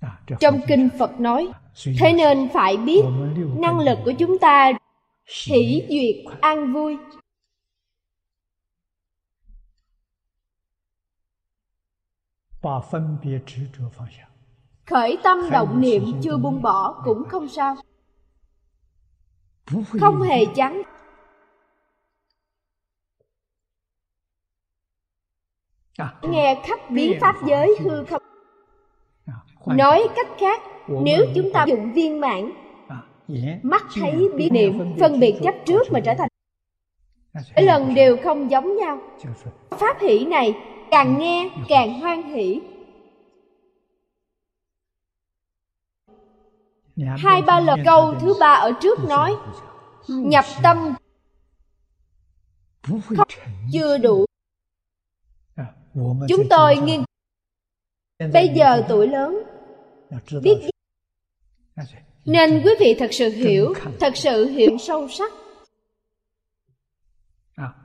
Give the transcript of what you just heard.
Trong kinh Phật nói, thế nên phải biết năng lực của chúng ta hỷ duyệt an vui. Khởi tâm động niệm chưa buông bỏ cũng không sao, không hề chán. Nghe khắp biến pháp giới hư không. Nói cách khác, nếu chúng ta dụng viên mãn, mắt thấy biết niệm, phân biệt chấp trước mà trở thành mỗi lần đều không giống nhau. Pháp hỷ này càng nghe càng hoan hỷ. 2-3 lần. Câu thứ 3 ở trước nói nhập tâm không chưa đủ. Chúng tôi nghiên bây giờ tuổi lớn biết, nên quý vị thật sự hiểu sâu sắc.